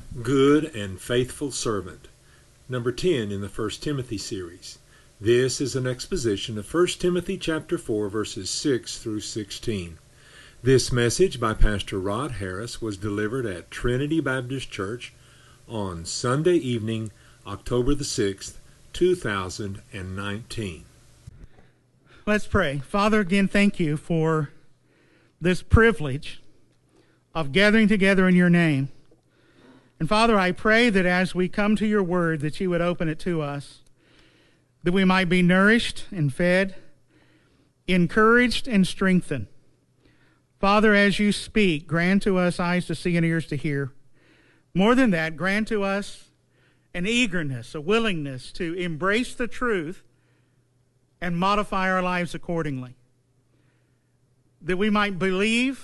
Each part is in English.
Good and faithful servant. Number 10 in the 1 Timothy series. This is an exposition of 1 Timothy chapter 4 verses 6 through 16. This message by Pastor Rod Harris was delivered at Trinity Baptist Church on Sunday evening, October the 6th, 2019. Let's pray. Father, again, thank you for this privilege of gathering together in your name. And Father, I pray that as we come to your word, that you would open it to us, that we might be nourished and fed, encouraged and strengthened. Father, as you speak, grant to us eyes to see and ears to hear. More than that, grant to us an eagerness, a willingness to embrace the truth and modify our lives accordingly. That we might believe,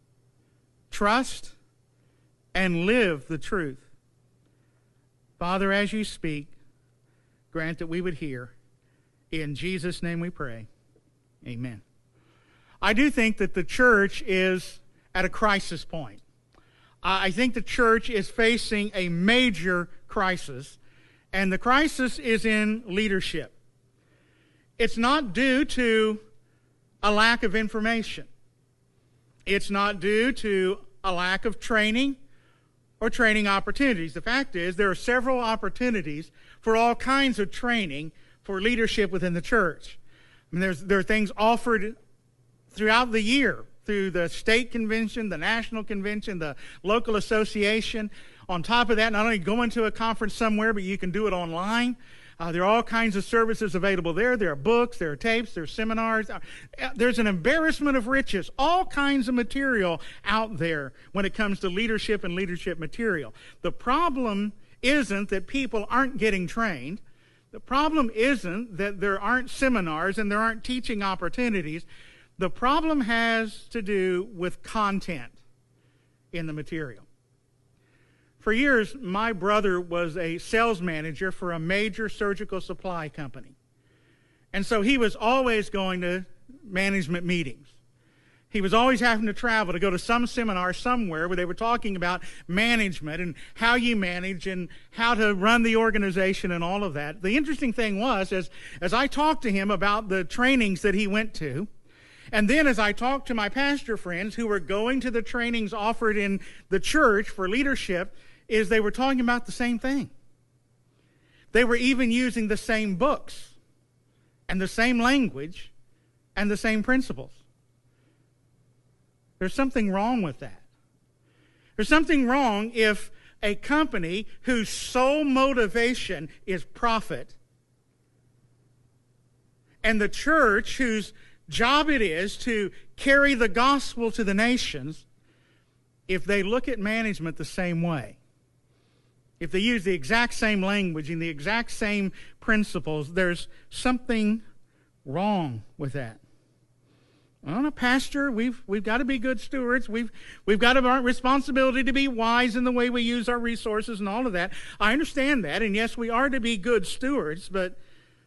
trust, and live the truth. Father, as you speak, grant that we would hear. In Jesus' name we pray. Amen. I do think that the church is at a crisis point. I think the church is facing a major crisis, and the crisis is in leadership. It's not due to a lack of information. It's not due to a lack of training or training opportunities. The fact is, there are several opportunities for all kinds of training for leadership within the church. I mean, there are things offered throughout the year through the state convention, the national convention, the local association. On top of that, not only going to a conference somewhere, but you can do it online. There are all kinds of services available there. There are books, there are tapes, there are seminars. There's an embarrassment of riches, all kinds of material out there when it comes to leadership and leadership material. The problem isn't that people aren't getting trained. The problem isn't that there aren't seminars and there aren't teaching opportunities. The problem has to do with content in the material. For years, my brother was a sales manager for a major surgical supply company. And so he was always going to management meetings. He was always having to travel to go to some seminar somewhere where they were talking about management and how you manage and how to run the organization and all of that. The interesting thing was, as I talked to him about the trainings that he went to, and then as I talked to my pastor friends who were going to the trainings offered in the church for leadership, is they were talking about the same thing. They were even using the same books and the same language and the same principles. There's something wrong with that. There's something wrong if a company whose sole motivation is profit and the church whose job it is to carry the gospel to the nations, if they look at management the same way. If they use the exact same language and the exact same principles, there's something wrong with that. Well, a pastor, we've got to be good stewards. We've got a responsibility to be wise in the way we use our resources and all of that. I understand that, and yes, we are to be good stewards, but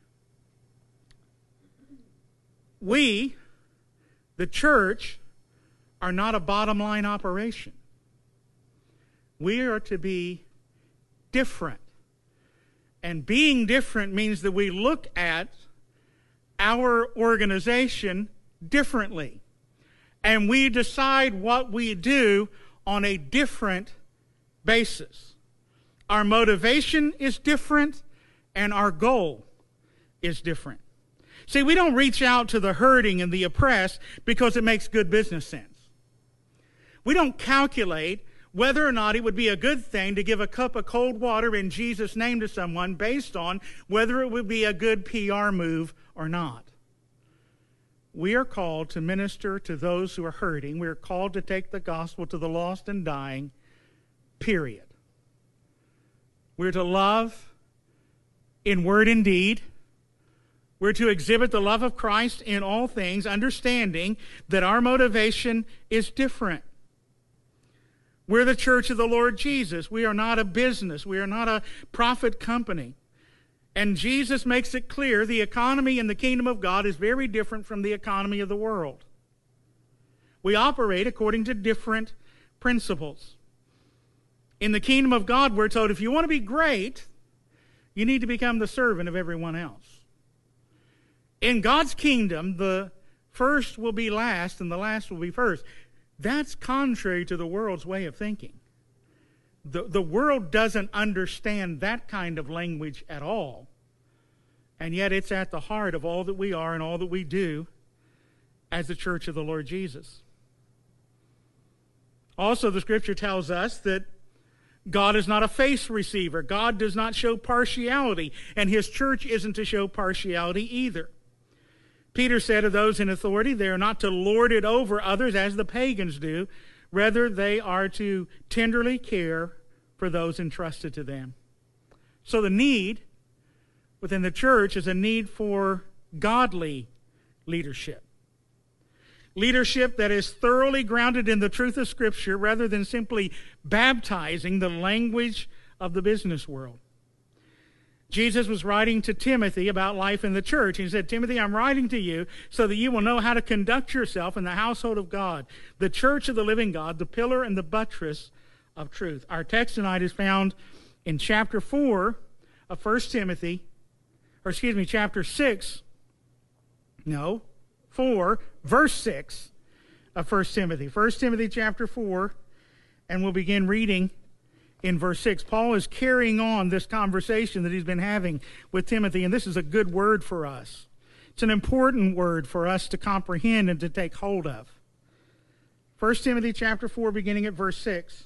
we, the church, are not a bottom line operation. We are to be different. And being different means that we look at our organization differently. And we decide what we do on a different basis. Our motivation is different, and our goal is different. See, we don't reach out to the hurting and the oppressed because it makes good business sense. We don't calculate whether or not it would be a good thing to give a cup of cold water in Jesus' name to someone based on whether it would be a good PR move or not. We are called to minister to those who are hurting. We are called to take the gospel to the lost and dying, period. We're to love in word and deed. We're to exhibit the love of Christ in all things, understanding that our motivation is different. We're the church of the Lord Jesus. We are not a business. We are not a profit company. And Jesus makes it clear the economy in the kingdom of God is very different from the economy of the world. We operate according to different principles. In the kingdom of God, we're told if you want to be great, you need to become the servant of everyone else. In God's kingdom, the first will be last and the last will be first. That's contrary to the world's way of thinking. The world doesn't understand that kind of language at all. And yet it's at the heart of all that we are and all that we do as the church of the Lord Jesus. Also, the Scripture tells us that God is not a face receiver. God does not show partiality, and His church isn't to show partiality either. Peter said of those in authority, they are not to lord it over others as the pagans do. Rather, they are to tenderly care for those entrusted to them. So the need within the church is a need for godly leadership. Leadership that is thoroughly grounded in the truth of Scripture rather than simply baptizing the language of the business world. Jesus was writing to Timothy about life in the church. He said, Timothy, I'm writing to you so that you will know how to conduct yourself in the household of God, the church of the living God, the pillar and the buttress of truth. Our text tonight is found in chapter 4 of 1 Timothy, chapter 4, verse 6 of 1 Timothy. 1 Timothy chapter 4, and we'll begin reading in verse 6. Paul is carrying on this conversation that he's been having with Timothy, and this is a good word for us. It's an important word for us to comprehend and to take hold of. 1 Timothy chapter 4, beginning at verse 6.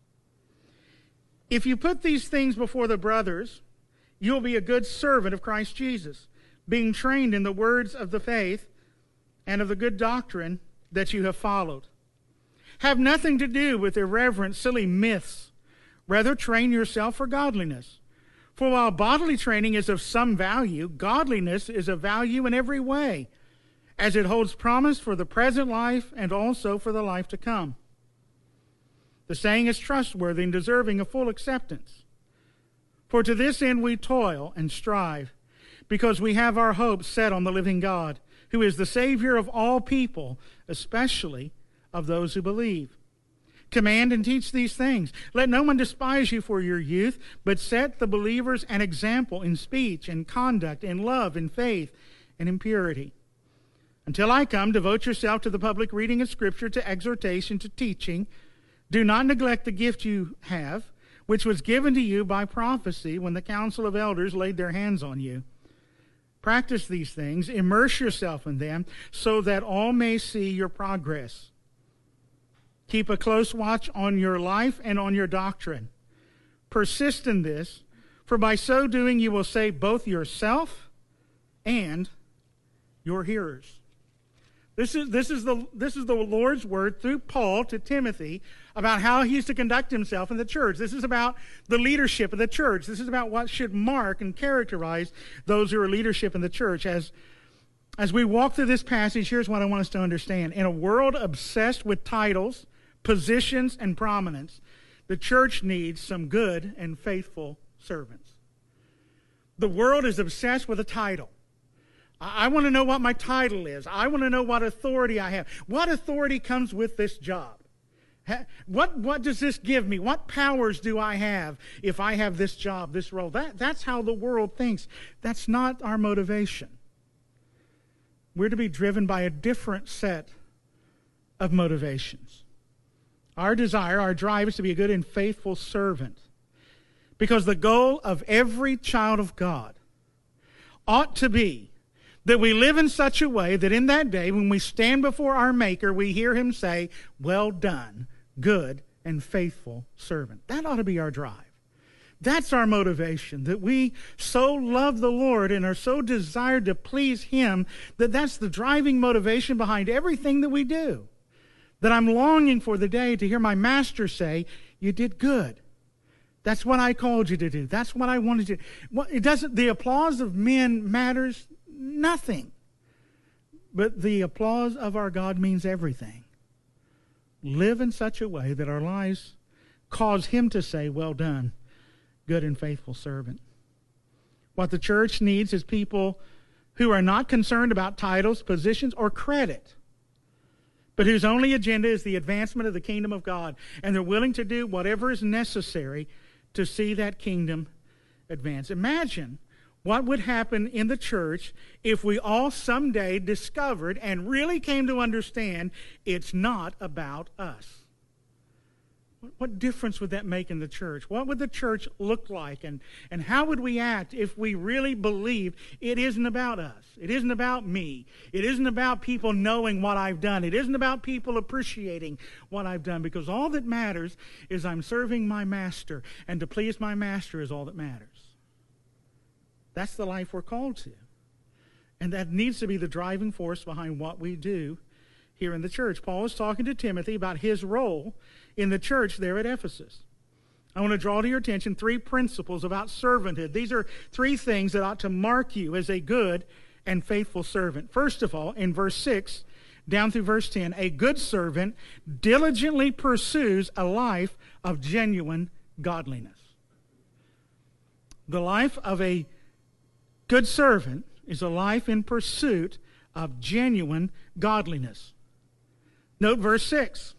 If you put these things before the brothers, you will be a good servant of Christ Jesus, being trained in the words of the faith and of the good doctrine that you have followed. Have nothing to do with irreverent, silly myths. Rather, train yourself for godliness. For while bodily training is of some value, godliness is of value in every way, as it holds promise for the present life and also for the life to come. The saying is trustworthy and deserving of full acceptance. For to this end we toil and strive, because we have our hopes set on the living God, who is the Savior of all people, especially of those who believe. Command and teach these things. Let no one despise you for your youth, but set the believers an example in speech, in conduct, in love, in faith, and in purity. Until I come, devote yourself to the public reading of Scripture, to exhortation, to teaching. Do not neglect the gift you have, which was given to you by prophecy when the council of elders laid their hands on you. Practice these things, immerse yourself in them, so that all may see your progress. Keep a close watch on your life and on your doctrine. Persist in this, for by so doing you will save both yourself and your hearers. This is the Lord's word through Paul to Timothy about how he's to conduct himself in the church. This is about the leadership of the church. This is about what should mark and characterize those who are leadership in the church. As we walk through this passage, here's what I want us to understand. In a world obsessed with titles, positions, and prominence, the church needs some good and faithful servants. The world is obsessed with a title. I want to know what my title is. I want to know what authority I have. What authority comes with this job? What does this give me? What powers do I have if I have this job, this role? That's how the world thinks. That's not our motivation. We're to be driven by a different set of motivations. Our desire, our drive is to be a good and faithful servant. Because the goal of every child of God ought to be that we live in such a way that in that day, when we stand before our Maker, we hear Him say, "Well done, good and faithful servant." That ought to be our drive. That's our motivation, that we so love the Lord and are so desired to please Him that that's the driving motivation behind everything that we do. That I'm longing for the day to hear my Master say, "You did good. That's what I called you to do. That's what I wanted you to do." It doesn't. The applause of men matters nothing. But the applause of our God means everything. Live in such a way that our lives cause Him to say, "Well done, good and faithful servant." What the church needs is people who are not concerned about titles, positions, or credit, but whose only agenda is the advancement of the kingdom of God. And they're willing to do whatever is necessary to see that kingdom advance. Imagine what would happen in the church if we all someday discovered and really came to understand it's not about us. What difference would that make in the church? What would the church look like? And how would we act if we really believed it isn't about us? It isn't about me. It isn't about people knowing what I've done. It isn't about people appreciating what I've done, because all that matters is I'm serving my master, and to please my master is all that matters. That's the life we're called to. And that needs to be the driving force behind what we do here in the church. Paul is talking to Timothy about his role in the church there at Ephesus. I want to draw to your attention 3 principles about servanthood. These are 3 things that ought to mark you as a good and faithful servant. First of all, in verse 6 down through verse 10, a good servant diligently pursues a life of genuine godliness. The life of a good servant is a life in pursuit of genuine godliness. Note verse 6.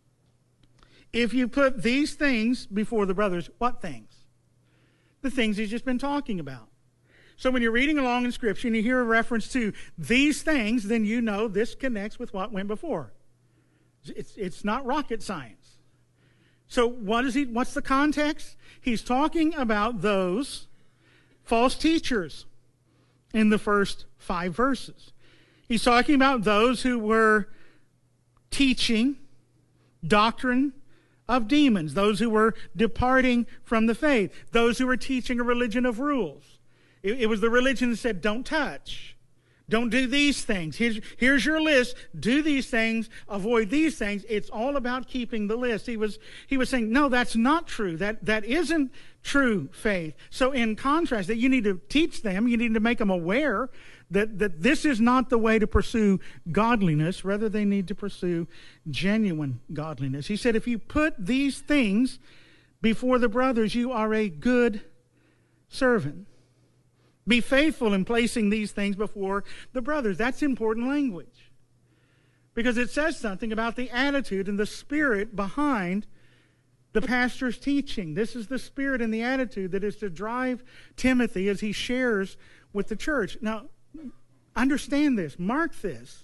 If you put these things before the brothers, what things? The things he's just been talking about. So when you're reading along in Scripture and you hear a reference to these things, then you know this connects with what went before. It's not rocket science. So what's the context? He's talking about those false teachers in the first 5 verses. He's talking about those who were teaching doctrine of demons, those who were departing from the faith, those who were teaching a religion of rules. It was the religion that said, don't touch, don't do these things. Here's your list. Do these things, avoid these things. It's all about keeping the list. He was saying, no, that's not true. That isn't true faith. So in contrast, that you need to teach them, you need to make them aware that this is not the way to pursue godliness. Rather, they need to pursue genuine godliness. He said, if you put these things before the brothers, you are a good servant. Be faithful in placing these things before the brothers. That's important language, because it says something about the attitude and the spirit behind the pastor's teaching. This is the spirit and the attitude that is to drive Timothy as he shares with the church. Now, understand this. Mark this.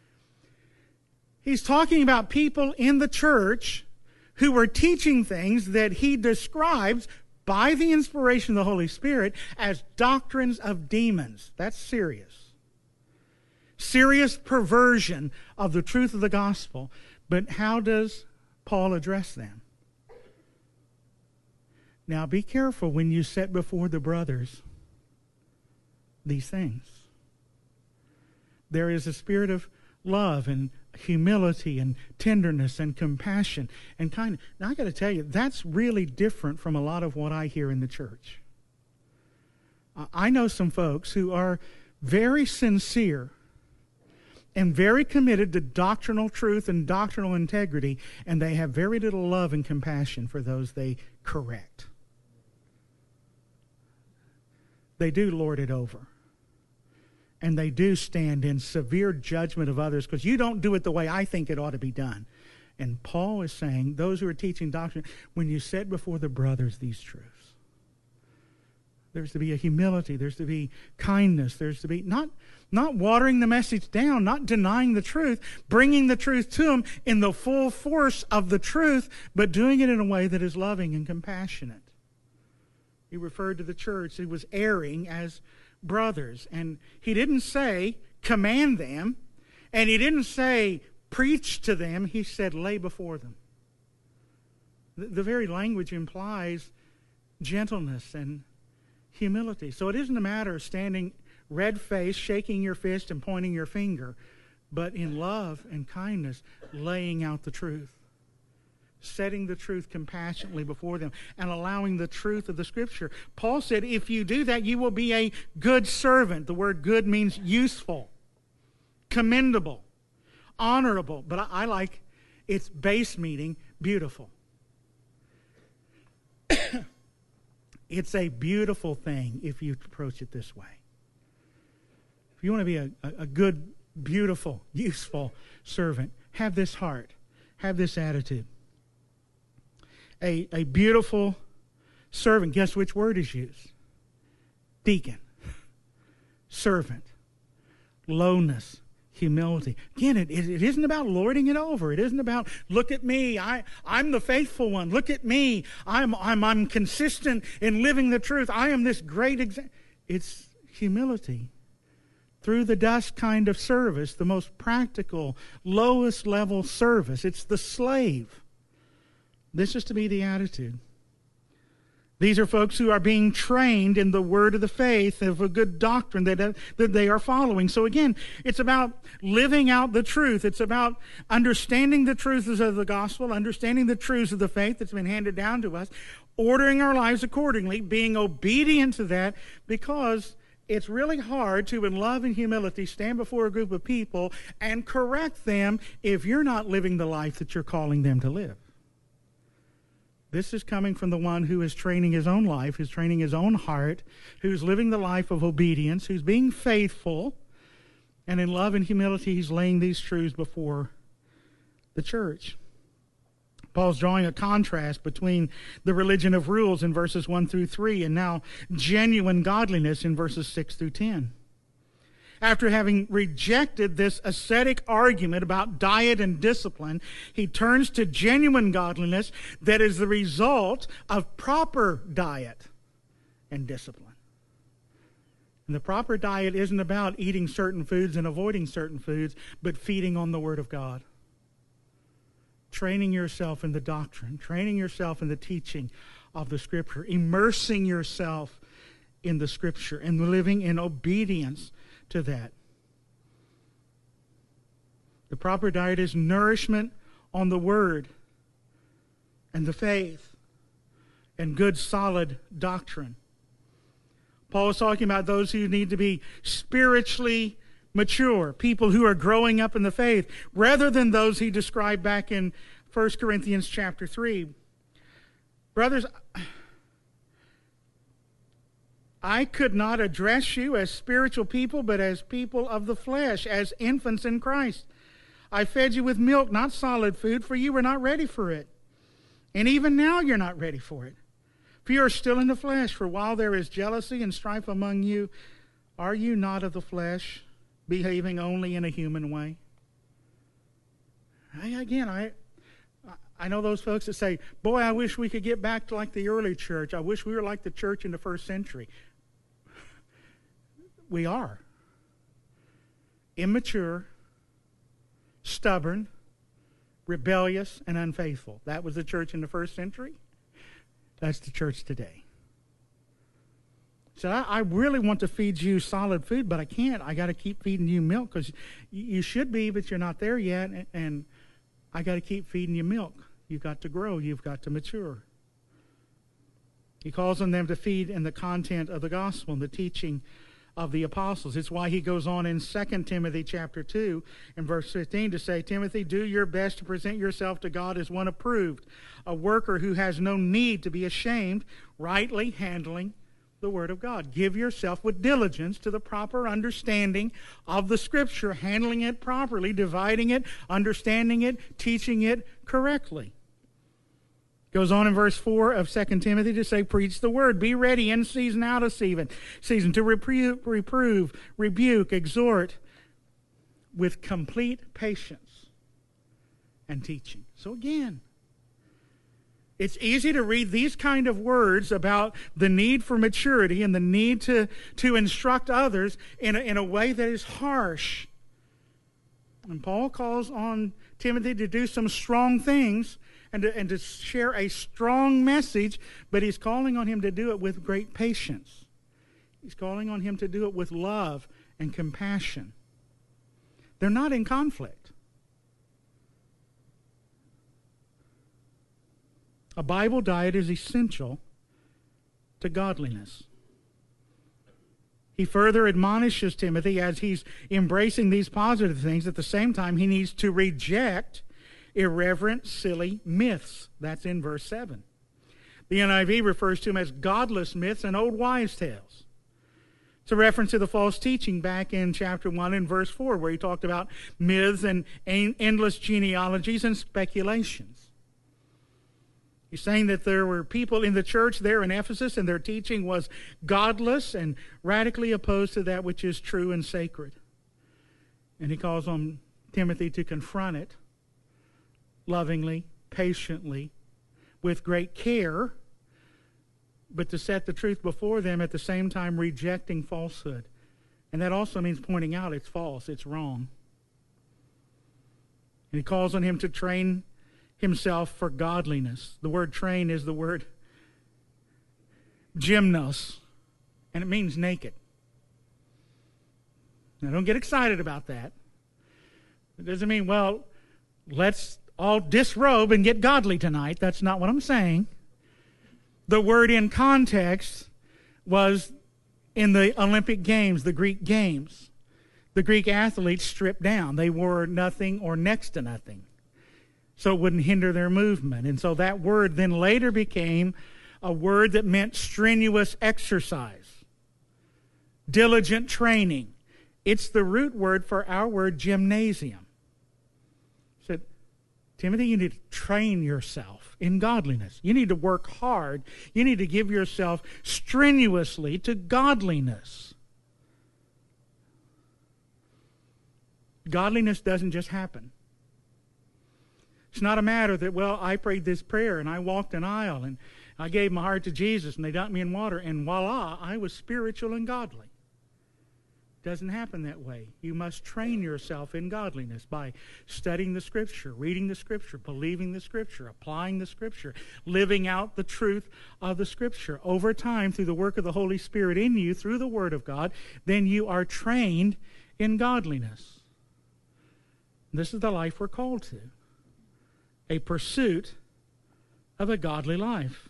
He's talking about people in the church who were teaching things that he describes by the inspiration of the Holy Spirit as doctrines of demons. That's serious. Serious perversion of the truth of the gospel. But how does Paul address them? Now be careful when you set before the brothers these things. There is a spirit of love and humility and tenderness and compassion and kindness. Now I got to tell you, that's really different from a lot of what I hear in the church. I know some folks who are very sincere and very committed to doctrinal truth and doctrinal integrity, and they have very little love and compassion for those they correct. They do lord it over. And they do stand in severe judgment of others because you don't do it the way I think it ought to be done. And Paul is saying, those who are teaching doctrine, when you set before the brothers these truths, there's to be a humility, there's to be kindness, there's to be not watering the message down, not denying the truth, bringing the truth to them in the full force of the truth, but doing it in a way that is loving and compassionate. He referred to the church who was erring as brothers. And he didn't say command them, and he didn't say preach to them. He said lay before them. The very language implies gentleness and humility. So it isn't a matter of standing red-faced, shaking your fist and pointing your finger, but in love and kindness, laying out the truth. Setting the truth compassionately before them and allowing the truth of the Scripture. Paul said, if you do that, you will be a good servant. The word good means useful, commendable, honorable. But I like its base meaning, beautiful. It's a beautiful thing if you approach it this way. If you want to be a good, beautiful, useful servant, have this heart, have this attitude. A beautiful servant, guess which word is used? Deacon, servant, lowness, humility. Again, it isn't about lording it over. It isn't about, look at me, I'm the faithful one. Look at me, I'm consistent in living the truth. I am this great example. It's humility. Through the dust kind of service, the most practical, lowest level service. It's the slave. This is to be the attitude. These are folks who are being trained in the word of the faith of a good doctrine that they are following. So again, it's about living out the truth. It's about understanding the truths of the gospel, understanding the truths of the faith that's been handed down to us, ordering our lives accordingly, being obedient to that, because it's really hard to, in love and humility, stand before a group of people and correct them if you're not living the life that you're calling them to live. This is coming from the one who is training his own life, who's training his own heart, who's living the life of obedience, who's being faithful, and in love and humility, he's laying these truths before the church. Paul's drawing a contrast between the religion of rules in verses 1 through 3 and now genuine godliness in verses 6 through 10. After having rejected this ascetic argument about diet and discipline, he turns to genuine godliness that is the result of proper diet and discipline. And the proper diet isn't about eating certain foods and avoiding certain foods, but feeding on the Word of God. Training yourself in the doctrine, training yourself in the teaching of the Scripture, immersing yourself in the Scripture and living in obedience to that. The proper diet is nourishment on the Word and the faith and good solid doctrine. Paul is talking about those who need to be spiritually mature, people who are growing up in the faith, rather than those he described back in 1 Corinthians chapter 3. Brothers, I could not address you as spiritual people, but as people of the flesh, as infants in Christ. I fed you with milk, not solid food, for you were not ready for it. And even now you're not ready for it. For you are still in the flesh, for while there is jealousy and strife among you, are you not of the flesh, behaving only in a human way? I know those folks that say, boy, I wish we could get back to like the early church. I wish we were like the church in the first century. We are. Immature, stubborn, rebellious, and unfaithful. That was the church in the first century. That's the church today. So I really want to feed you solid food, but I can't. I got to keep feeding you milk because you should be, but you're not there yet. And I got to keep feeding you milk. You've got to grow. You've got to mature. He calls on them to feed in the content of the gospel and the teaching of the apostles. It's why he goes on in 2 Timothy chapter 2 and verse 15 to say, Timothy, do your best to present yourself to God as one approved, a worker who has no need to be ashamed, rightly handling the Word of God. Give yourself with diligence to the proper understanding of the Scripture, handling it properly, dividing it, understanding it, teaching it correctly. Goes on in verse 4 of 2 Timothy to say, preach the word, be ready in season, out of season, to reprove, rebuke, exhort with complete patience and teaching. So again, it's easy to read these kind of words about the need for maturity and the need to instruct others in a way that is harsh. And Paul calls on Timothy to do some strong things and to share a strong message, but he's calling on him to do it with great patience. He's calling on him to do it with love and compassion. They're not in conflict. A Bible diet is essential to godliness. He further admonishes Timothy as he's embracing these positive things. At the same time, he needs to reject irreverent, silly myths. That's in verse 7. The NIV refers to them as godless myths and old wives' tales. It's a reference to the false teaching back in chapter 1 and verse 4, where he talked about myths and endless genealogies and speculations. He's saying that there were people in the church there in Ephesus, and their teaching was godless and radically opposed to that which is true and sacred. And he calls on Timothy to confront it lovingly, patiently, with great care, but to set the truth before them at the same time rejecting falsehood. And that also means pointing out it's false, it's wrong. And he calls on him to train himself for godliness. The word train is the word gymnos, and it means naked. Now don't get excited about that. It doesn't mean, well, let's all disrobe and get godly tonight. That's not what I'm saying. The word in context was in the Olympic Games, the Greek Games. The Greek athletes stripped down. They wore nothing or next to nothing, so it wouldn't hinder their movement. And so that word then later became a word that meant strenuous exercise, diligent training. It's the root word for our word gymnasium. Said, Timothy, you need to train yourself in godliness. You need to work hard. You need to give yourself strenuously to godliness. Godliness doesn't just happen. It's not a matter that, well, I prayed this prayer and I walked an aisle and I gave my heart to Jesus and they dunked me in water and voila, I was spiritual and godly. Doesn't happen that way. You must train yourself in godliness by studying the Scripture, reading the Scripture, believing the Scripture, applying the Scripture, living out the truth of the Scripture. Over time, through the work of the Holy Spirit in you, through the Word of God, then you are trained in godliness. This is the life we're called to, a pursuit of a godly life.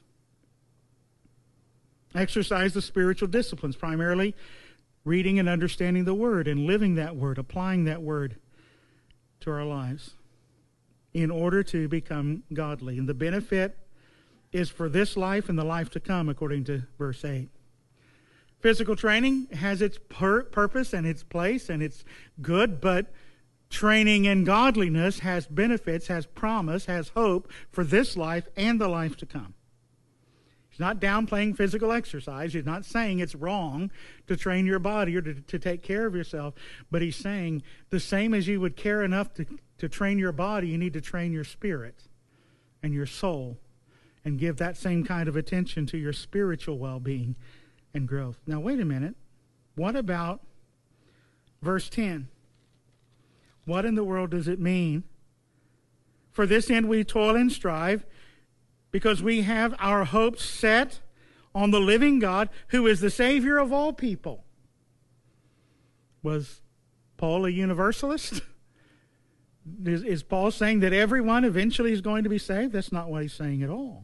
Exercise the spiritual disciplines, primarily reading and understanding the Word and living that Word, applying that Word to our lives in order to become godly. And the benefit is for this life and the life to come, according to verse 8. Physical training has its purpose and its place, and it's good, but training in godliness has benefits, has promise, has hope for this life and the life to come. He's not downplaying physical exercise. He's not saying it's wrong to train your body or to take care of yourself. But he's saying the same as you would care enough to train your body, you need to train your spirit and your soul and give that same kind of attention to your spiritual well-being and growth. Now, wait a minute. What about verse 10? What in the world does it mean? For this end we toil and strive, because we have our hopes set on the living God, who is the Savior of all people. Was Paul a universalist? Is Paul saying that everyone eventually is going to be saved? That's not what he's saying at all.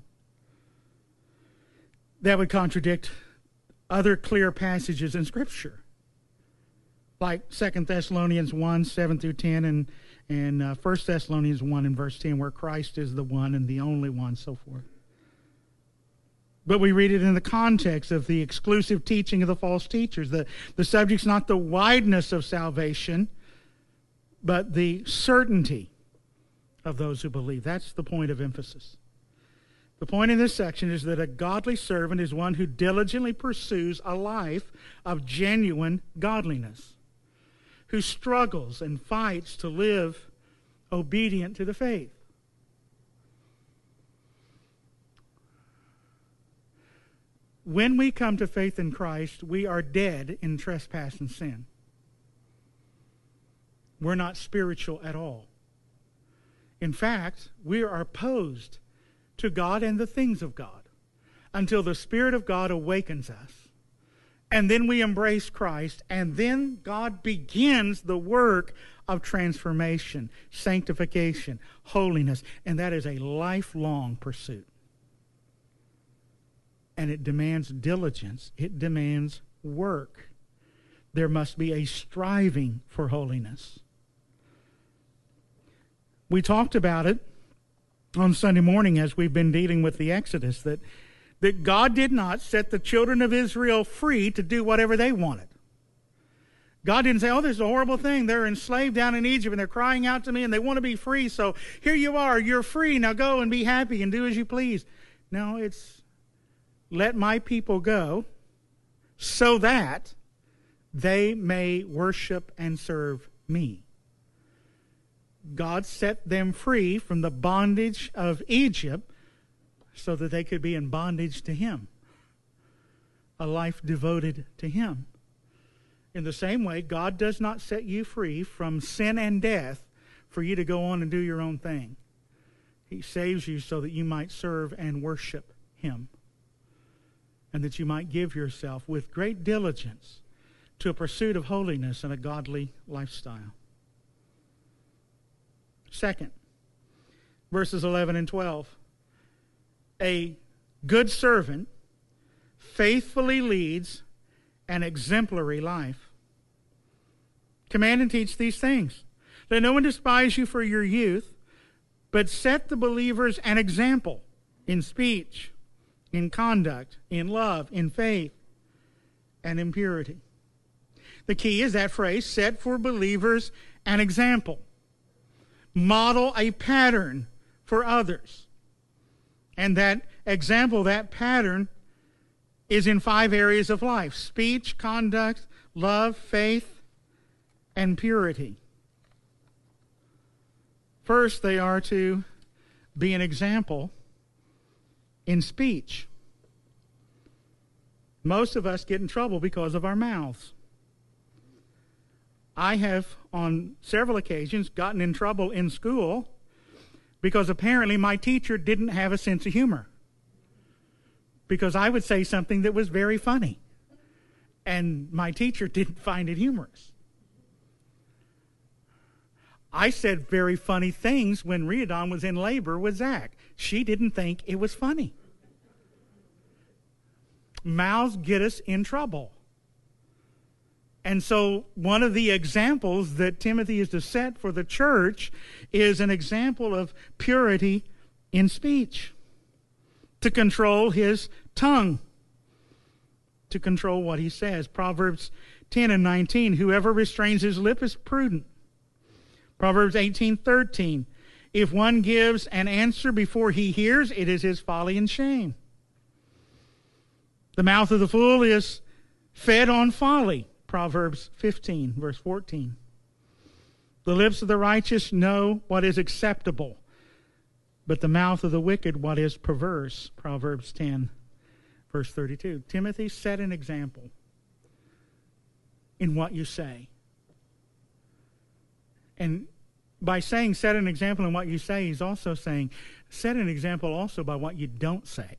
That would contradict other clear passages in Scripture, like 2 Thessalonians 1, 7 through 10, and 1 Thessalonians 1 and verse 10, where Christ is the one and the only one, so forth. But we read it in the context of the exclusive teaching of the false teachers. The subject's not the wideness of salvation, but the certainty of those who believe. That's the point of emphasis. The point in this section is that a godly servant is one who diligently pursues a life of genuine godliness, who struggles and fights to live obedient to the faith. When we come to faith in Christ, we are dead in trespass and sin. We're not spiritual at all. In fact, we are opposed to God and the things of God until the Spirit of God awakens us. And then we embrace Christ, and then God begins the work of transformation, sanctification, holiness, and that is a lifelong pursuit. And it demands diligence. It demands work. There must be a striving for holiness. We talked about it on Sunday morning as we've been dealing with the Exodus, that God did not set the children of Israel free to do whatever they wanted. God didn't say, oh, this is a horrible thing. They're enslaved down in Egypt and they're crying out to me and they want to be free. So here you are. You're free. Now go and be happy and do as you please. No, it's let my people go so that they may worship and serve me. God set them free from the bondage of Egypt so that they could be in bondage to Him. A life devoted to Him. In the same way, God does not set you free from sin and death for you to go on and do your own thing. He saves you so that you might serve and worship Him, and that you might give yourself with great diligence to a pursuit of holiness and a godly lifestyle. Second, verses 11 and 12. A good servant faithfully leads an exemplary life. Command and teach these things. Let no one despise you for your youth, but set the believers an example in speech, in conduct, in love, in faith, and in purity. The key is that phrase, set for believers an example. Model a pattern for others. And that example, that pattern, is in 5 areas of life: speech, conduct, love, faith, and purity. First, they are to be an example in speech. Most of us get in trouble because of our mouths. I have, on several occasions, gotten in trouble in school because apparently my teacher didn't have a sense of humor. Because I would say something that was very funny, and my teacher didn't find it humorous. I said very funny things when Riadon was in labor with Zach. She didn't think it was funny. Mouths get us in trouble. And so one of the examples that Timothy is to set for the church is an example of purity in speech. To control his tongue. To control what he says. Proverbs 10 and 19, whoever restrains his lip is prudent. Proverbs 18:13, if one gives an answer before he hears, it is his folly and shame. The mouth of the fool is fed on folly. Proverbs 15, verse 14. The lips of the righteous know what is acceptable, but the mouth of the wicked what is perverse. Proverbs 10, verse 32. Timothy, set an example in what you say. And by saying set an example in what you say, he's also saying set an example also by what you don't say.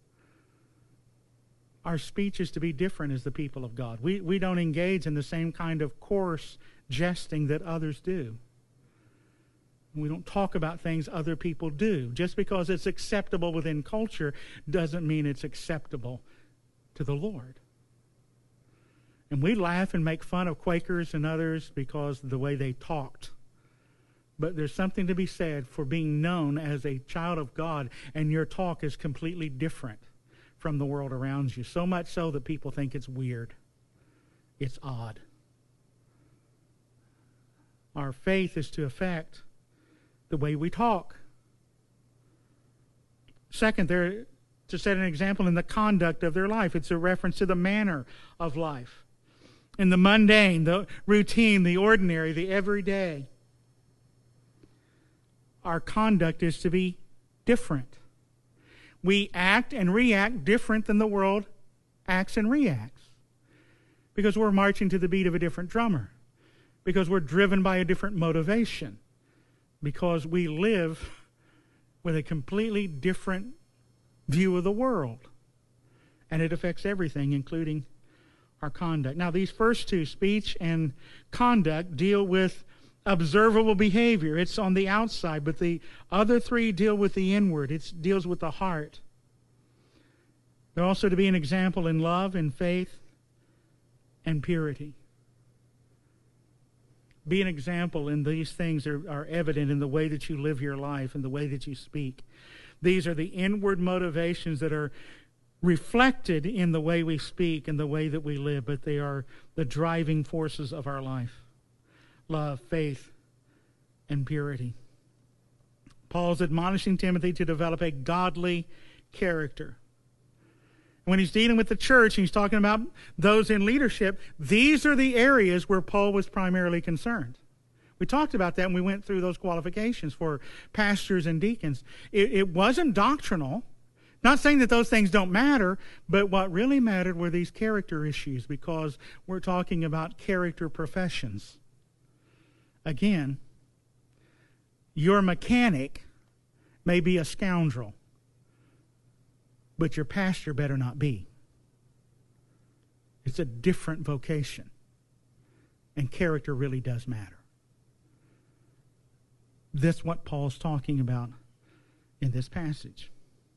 Our speech is to be different as the people of God. We don't engage in the same kind of coarse jesting that others do. We don't talk about things other people do. Just because it's acceptable within culture doesn't mean it's acceptable to the Lord. And we laugh and make fun of Quakers and others because of the way they talked. But there's something to be said for being known as a child of God, and your talk is completely different from the world around you. So much so that people think it's weird. It's odd. Our faith is to affect the way we talk. Second, they're to set an example in the conduct of their life. It's a reference to the manner of life. In the mundane, the routine, the ordinary, the everyday. Our conduct is to be different. We act and react different than the world acts and reacts. Because we're marching to the beat of a different drummer. Because we're driven by a different motivation. Because we live with a completely different view of the world. And it affects everything, including our conduct. Now, these first two, speech and conduct, deal with observable behavior. It's on the outside, but the other three deal with the inward. It deals with the heart. They're also to be an example in love, in faith, and purity. Be an example in these things are evident in the way that you live your life and the way that you speak. These are the inward motivations that are reflected in the way we speak and the way that we live, but they are the driving forces of our life. Love, faith, and purity. Paul's admonishing Timothy to develop a godly character. When he's dealing with the church, and he's talking about those in leadership, these are the areas where Paul was primarily concerned. We talked about that when we went through those qualifications for pastors and deacons. It wasn't doctrinal. Not saying that those things don't matter, but what really mattered were these character issues, because we're talking about character professions. Again, your mechanic may be a scoundrel, but your pastor better not be. It's a different vocation, and character really does matter. That's what Paul's talking about in this passage.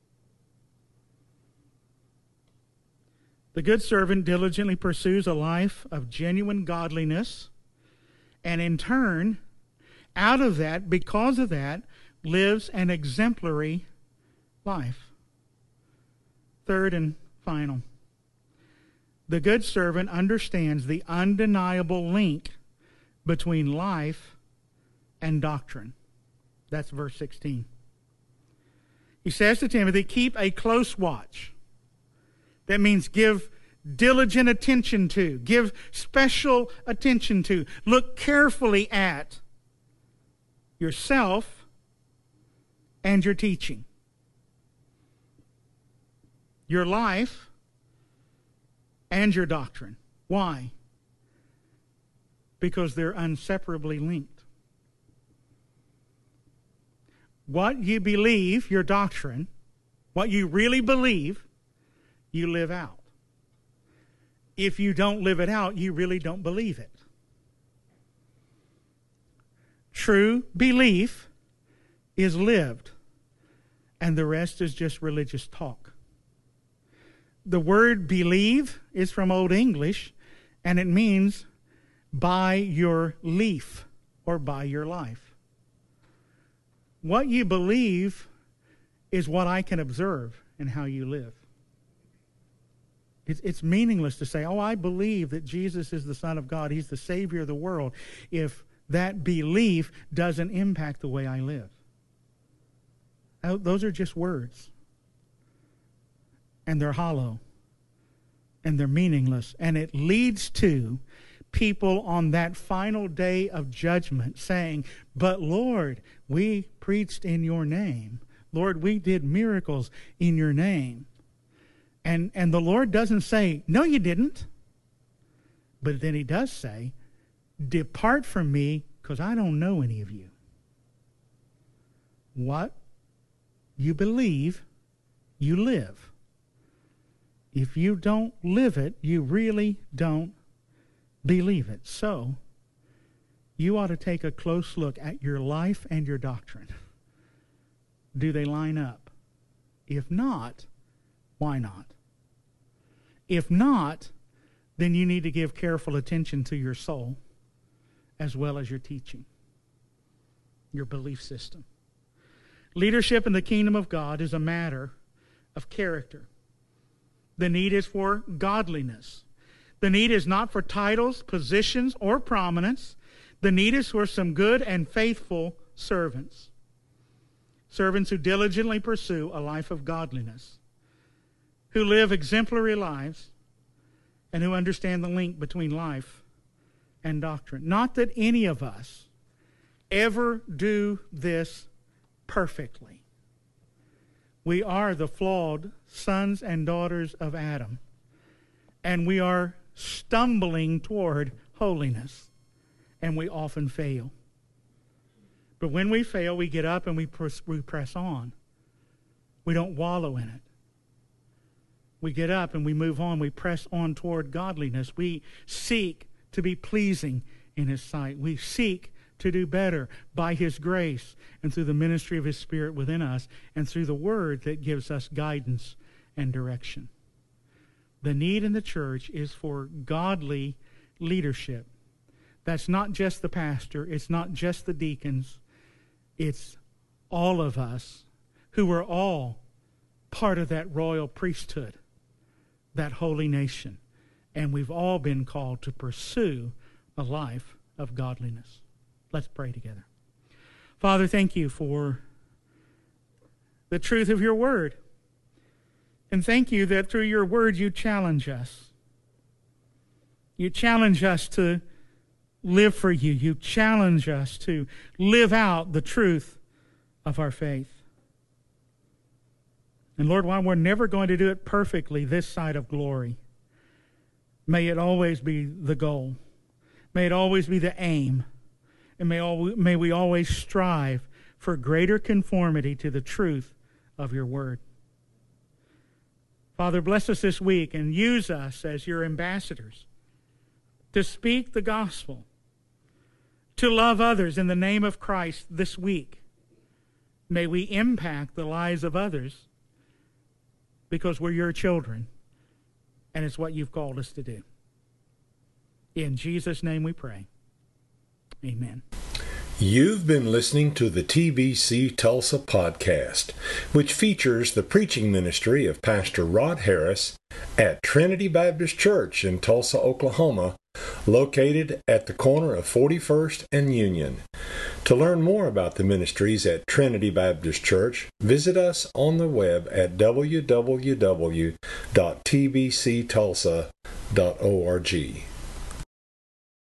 The good servant diligently pursues a life of genuine godliness, and in turn, out of that, because of that, lives an exemplary life. Third and final, the good servant understands the undeniable link between life and doctrine. That's verse 16. He says to Timothy, keep a close watch. That means give diligent attention to, give special attention to, look carefully at yourself and your teaching. Your life and your doctrine. Why? Because they're inseparably linked. What you believe, your doctrine, what you really believe, you live out. If you don't live it out, you really don't believe it. True belief is lived, and the rest is just religious talk. The word believe is from Old English, and it means by your leaf or by your life. What you believe is what I can observe in how you live. It's meaningless to say, oh, I believe that Jesus is the Son of God. He's the Savior of the world, if that belief doesn't impact the way I live. Those are just words. And they're hollow. And they're meaningless. And it leads to people on that final day of judgment saying, but Lord, we preached in your name. Lord, we did miracles in your name. And the Lord doesn't say, no, you didn't. But then he does say, depart from me, because I don't know any of you. What you believe, you live. If you don't live it, you really don't believe it. So, you ought to take a close look at your life and your doctrine. Do they line up? If not, why not? If not, then you need to give careful attention to your soul as well as your teaching, your belief system. Leadership in the kingdom of God is a matter of character. The need is for godliness. The need is not for titles, positions, or prominence. The need is for some good and faithful servants. Servants who diligently pursue a life of godliness, who live exemplary lives, and who understand the link between life and doctrine. Not that any of us ever do this perfectly. We are the flawed sons and daughters of Adam, and we are stumbling toward holiness, and we often fail. But when we fail, we get up and we press on. We don't wallow in it. We get up and we move on. We press on toward godliness. We seek to be pleasing in His sight. We seek to do better by His grace and through the ministry of His Spirit within us and through the Word that gives us guidance and direction. The need in the church is for godly leadership. That's not just the pastor. It's not just the deacons. It's all of us who are all part of that royal priesthood that holy nation. And we've all been called to pursue a life of godliness. Let's pray together. Father, thank you for the truth of your word. And thank you that through your word you challenge us. You challenge us to live for you. You challenge us to live out the truth of our faith. And Lord, while we're never going to do it perfectly this side of glory, may it always be the goal. May it always be the aim. And may we always strive for greater conformity to the truth of your word. Father, bless us this week and use us as your ambassadors to speak the gospel, to love others in the name of Christ this week. May we impact the lives of others because we're your children, and it's what you've called us to do. In Jesus' name we pray. Amen. You've been listening to the TBC Tulsa podcast, which features the preaching ministry of Pastor Rod Harris at Trinity Baptist Church in Tulsa, Oklahoma, located at the corner of 41st and Union. To learn more about the ministries at Trinity Baptist Church, visit us on the web at www.tbctulsa.org.